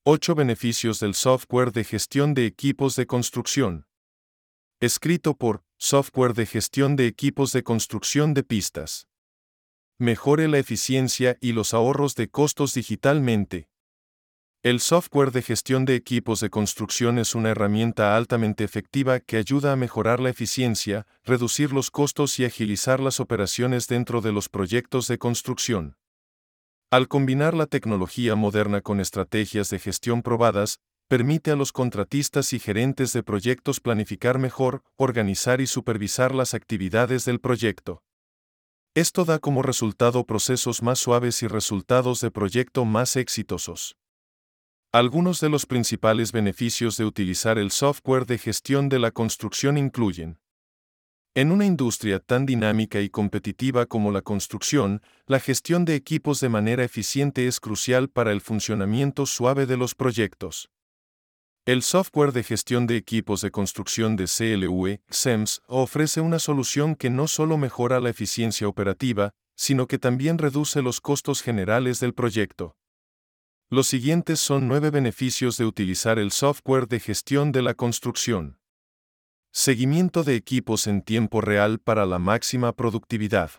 8 beneficios del software de gestión de equipos de construcción. Escrito por Software de gestión de equipos de construcción de pistas. Mejore la eficiencia y los ahorros de costos digitalmente. El software de gestión de equipos de construcción es una herramienta altamente efectiva que ayuda a mejorar la eficiencia, reducir los costos y agilizar las operaciones dentro de los proyectos de construcción. Al combinar la tecnología moderna con estrategias de gestión probadas, permite a los contratistas y gerentes de proyectos planificar mejor, organizar y supervisar las actividades del proyecto. Esto da como resultado procesos más suaves y resultados de proyecto más exitosos. Algunos de los principales beneficios de utilizar el software de gestión de la construcción incluyen: en una industria tan dinámica y competitiva como la construcción, la gestión de equipos de manera eficiente es crucial para el funcionamiento suave de los proyectos. El software de gestión de equipos de construcción de CLUE, SEMS, ofrece una solución que no solo mejora la eficiencia operativa, sino que también reduce los costos generales del proyecto. Los siguientes son 9 beneficios de utilizar el software de gestión de la construcción. Seguimiento de equipos en tiempo real para la máxima productividad.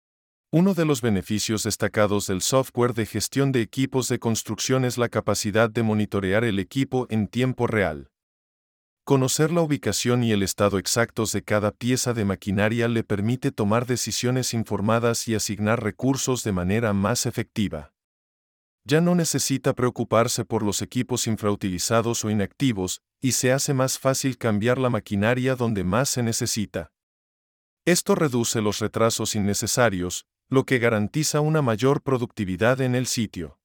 Uno de los beneficios destacados del software de gestión de equipos de construcción es la capacidad de monitorear el equipo en tiempo real. Conocer la ubicación y el estado exactos de cada pieza de maquinaria le permite tomar decisiones informadas y asignar recursos de manera más efectiva. Ya no necesita preocuparse por los equipos infrautilizados o inactivos, y se hace más fácil cambiar la maquinaria donde más se necesita. Esto reduce los retrasos innecesarios, lo que garantiza una mayor productividad en el sitio.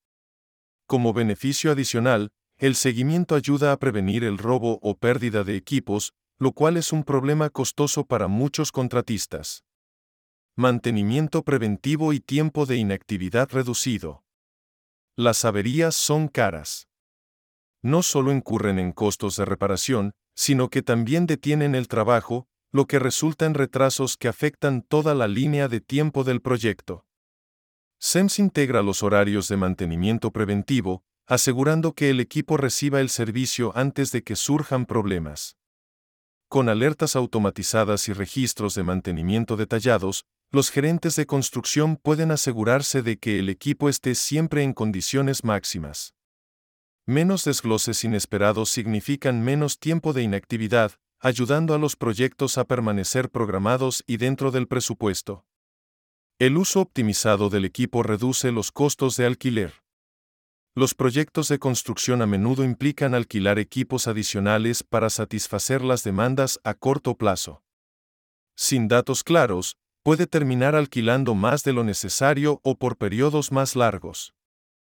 Como beneficio adicional, el seguimiento ayuda a prevenir el robo o pérdida de equipos, lo cual es un problema costoso para muchos contratistas. Mantenimiento preventivo y tiempo de inactividad reducido. Las averías son caras. No solo incurren en costos de reparación, sino que también detienen el trabajo, lo que resulta en retrasos que afectan toda la línea de tiempo del proyecto. SEMS integra los horarios de mantenimiento preventivo, asegurando que el equipo reciba el servicio antes de que surjan problemas. Con alertas automatizadas y registros de mantenimiento detallados, los gerentes de construcción pueden asegurarse de que el equipo esté siempre en condiciones máximas. Menos desgloses inesperados significan menos tiempo de inactividad, ayudando a los proyectos a permanecer programados y dentro del presupuesto. El uso optimizado del equipo reduce los costos de alquiler. Los proyectos de construcción a menudo implican alquilar equipos adicionales para satisfacer las demandas a corto plazo. Sin datos claros, puede terminar alquilando más de lo necesario o por periodos más largos.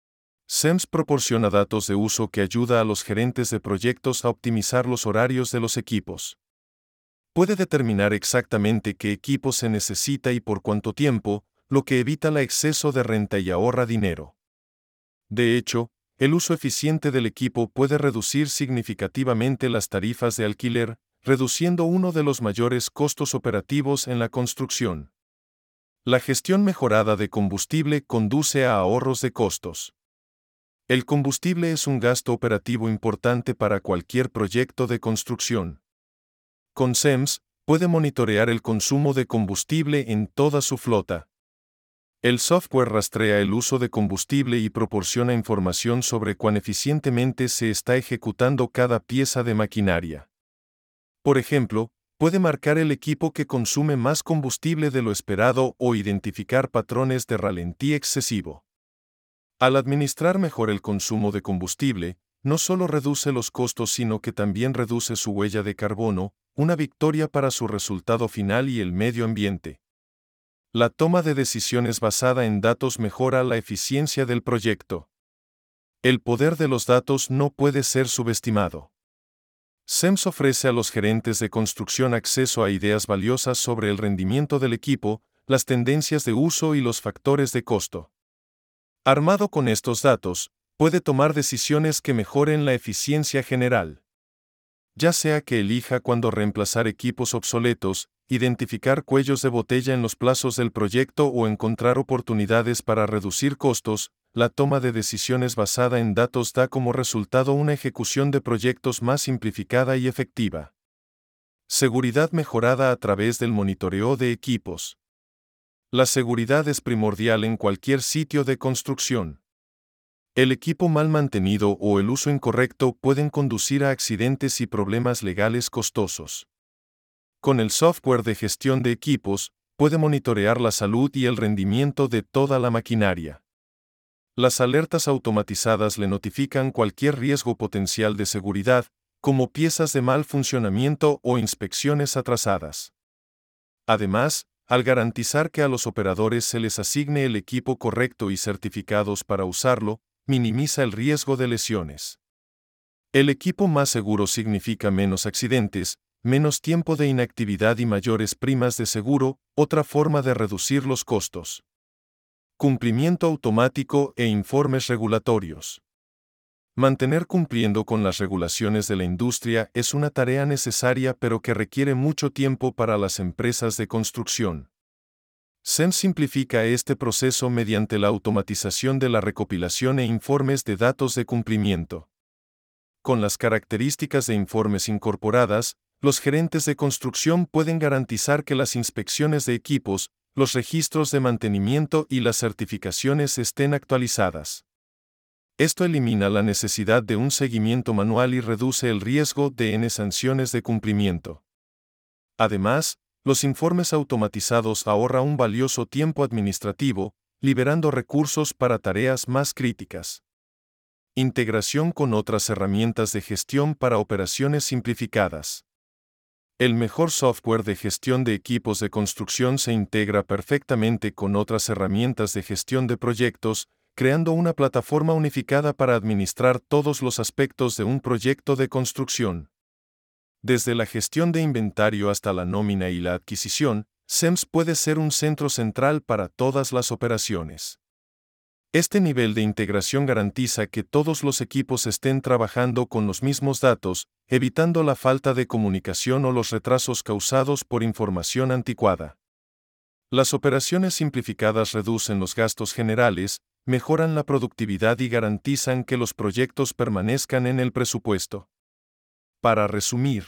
SEMS proporciona datos de uso que ayuda a los gerentes de proyectos a optimizar los horarios de los equipos. Puede determinar exactamente qué equipo se necesita y por cuánto tiempo, lo que evita el exceso de renta y ahorra dinero. De hecho, el uso eficiente del equipo puede reducir significativamente las tarifas de alquiler, reduciendo uno de los mayores costos operativos en la construcción. La gestión mejorada de combustible conduce a ahorros de costos. El combustible es un gasto operativo importante para cualquier proyecto de construcción. Con SEMS, puede monitorear el consumo de combustible en toda su flota. El software rastrea el uso de combustible y proporciona información sobre cuán eficientemente se está ejecutando cada pieza de maquinaria. Por ejemplo, puede marcar el equipo que consume más combustible de lo esperado o identificar patrones de ralentí excesivo. Al administrar mejor el consumo de combustible, no solo reduce los costos sino que también reduce su huella de carbono, una victoria para su resultado final y el medio ambiente. La toma de decisiones basada en datos mejora la eficiencia del proyecto. El poder de los datos no puede ser subestimado. SEMS ofrece a los gerentes de construcción acceso a ideas valiosas sobre el rendimiento del equipo, las tendencias de uso y los factores de costo. Armado con estos datos, puede tomar decisiones que mejoren la eficiencia general. Ya sea que elija cuándo reemplazar equipos obsoletos, identificar cuellos de botella en los plazos del proyecto o encontrar oportunidades para reducir costos, la toma de decisiones basada en datos da como resultado una ejecución de proyectos más simplificada y efectiva. Seguridad mejorada a través del monitoreo de equipos. La seguridad es primordial en cualquier sitio de construcción. El equipo mal mantenido o el uso incorrecto pueden conducir a accidentes y problemas legales costosos. Con el software de gestión de equipos, puede monitorear la salud y el rendimiento de toda la maquinaria. Las alertas automatizadas le notifican cualquier riesgo potencial de seguridad, como piezas de mal funcionamiento o inspecciones atrasadas. Además, al garantizar que a los operadores se les asigne el equipo correcto y certificados para usarlo, minimiza el riesgo de lesiones. El equipo más seguro significa menos accidentes, menos tiempo de inactividad y mayores primas de seguro, otra forma de reducir los costos. Cumplimiento automático e informes regulatorios. Mantener cumpliendo con las regulaciones de la industria es una tarea necesaria pero que requiere mucho tiempo para las empresas de construcción. CEMS simplifica este proceso mediante la automatización de la recopilación e informes de datos de cumplimiento. Con las características de informes incorporadas, los gerentes de construcción pueden garantizar que las inspecciones de equipos, los registros de mantenimiento y las certificaciones estén actualizadas. Esto elimina la necesidad de un seguimiento manual y reduce el riesgo de sanciones de cumplimiento. Además, los informes automatizados ahorran un valioso tiempo administrativo, liberando recursos para tareas más críticas. Integración con otras herramientas de gestión para operaciones simplificadas. El mejor software de gestión de equipos de construcción se integra perfectamente con otras herramientas de gestión de proyectos, creando una plataforma unificada para administrar todos los aspectos de un proyecto de construcción. Desde la gestión de inventario hasta la nómina y la adquisición, CEMS puede ser un centro central para todas las operaciones. Este nivel de integración garantiza que todos los equipos estén trabajando con los mismos datos, evitando la falta de comunicación o los retrasos causados por información anticuada. Las operaciones simplificadas reducen los gastos generales, mejoran la productividad y garantizan que los proyectos permanezcan en el presupuesto. Para resumir,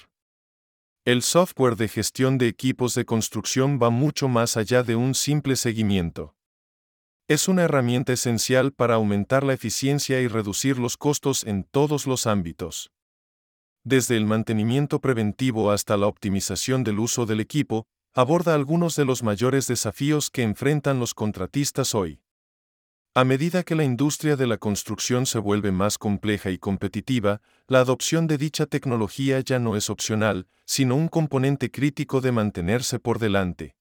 el software de gestión de equipos de construcción va mucho más allá de un simple seguimiento. Es una herramienta esencial para aumentar la eficiencia y reducir los costos en todos los ámbitos. Desde el mantenimiento preventivo hasta la optimización del uso del equipo, aborda algunos de los mayores desafíos que enfrentan los contratistas hoy. A medida que la industria de la construcción se vuelve más compleja y competitiva, la adopción de dicha tecnología ya no es opcional, sino un componente crítico de mantenerse por delante.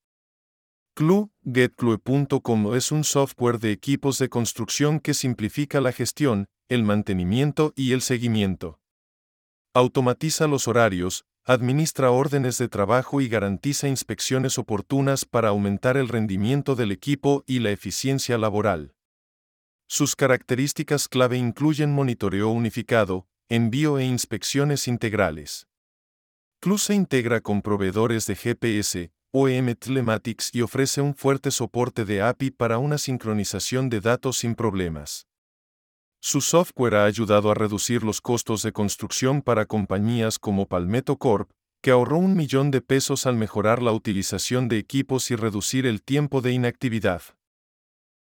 GetClue.com es un software de equipos de construcción que simplifica la gestión, el mantenimiento y el seguimiento. Automatiza los horarios, administra órdenes de trabajo y garantiza inspecciones oportunas para aumentar el rendimiento del equipo y la eficiencia laboral. Sus características clave incluyen monitoreo unificado, envío e inspecciones integrales. Clue se integra con proveedores de GPS, OEM Telematics y ofrece un fuerte soporte de API para una sincronización de datos sin problemas. Su software ha ayudado a reducir los costos de construcción para compañías como Palmetto Corp, que ahorró $1 millón al mejorar la utilización de equipos y reducir el tiempo de inactividad.